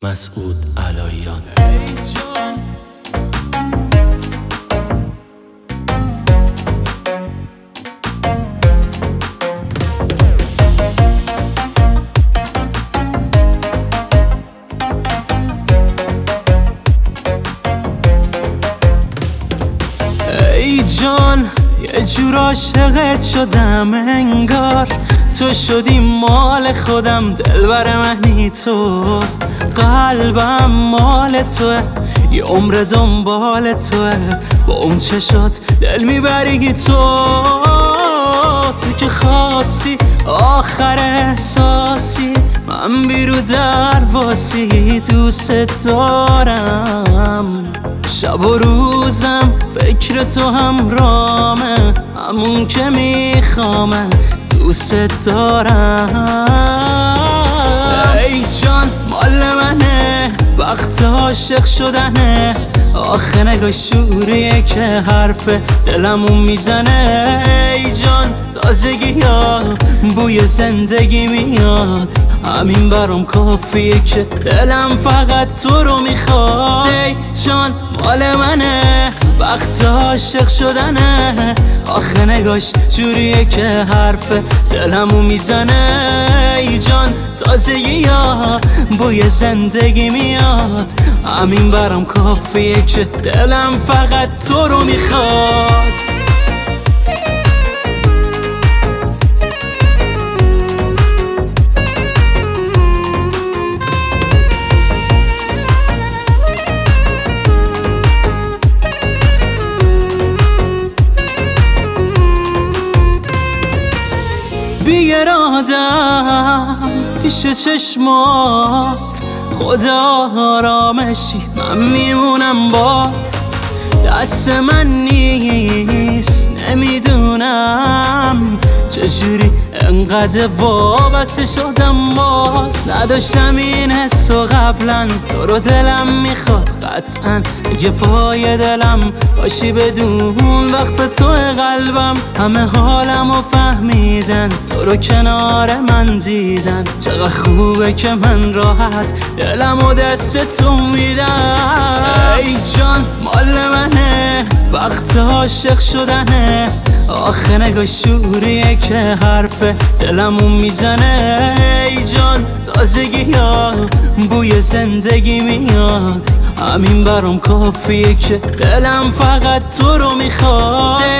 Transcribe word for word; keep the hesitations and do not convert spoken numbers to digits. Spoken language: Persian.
مسعود علاییان. ای جان یه جور عاشقت شدم انگار تو شدی مال خودم، دلبر منی تو، قلبم مال توه، یه عمر دنبال توه، با اون چشات دل میبریگی تو. تو که خاصی آخر احساسی، من بیرو درواسی دوست دارم، شب و روزم فکر تو همرامه، همون که میخوامه دوست دارم. ای جان مال منه وقت عاشق شدنه، آخه نگاه شوریه که حرف دلمون میزنه. ای جان تازگی ها بوی زندگی میاد، همین برام کافیه که دلم فقط تو رو میخواد. ای جان مال منه وقت عاشق شدنه، آخه نگاش جوریه که حرف دلمون میزنه. ای جان تازگی ها بوی زندگی میاد، همین برام کافیه که دلم فقط تو رو میخواد. بی ارادم پیش چشمات، خدا آرامشی من میمونم بات، دست من نیست نمیدونم چجوری انقدر وابسته شدم باز. نداشتم این حسو قبلا، تو رو دلم میخواد قطعا، اگه پای دلم باشی بدون وقت تو قلبم، همه حالمو فهمیدن، تو رو کنار من دیدن، چقدر خوبه که من راحت دلمو دست تو میدم. ای جان مال منه وقت عاشق شدنه، آخه نگاه شوریه که حرف دلمون میزنه. ای جان تازگی ها بوی زندگی میاد، همین برام کافیه که دلم فقط تو رو میخواد.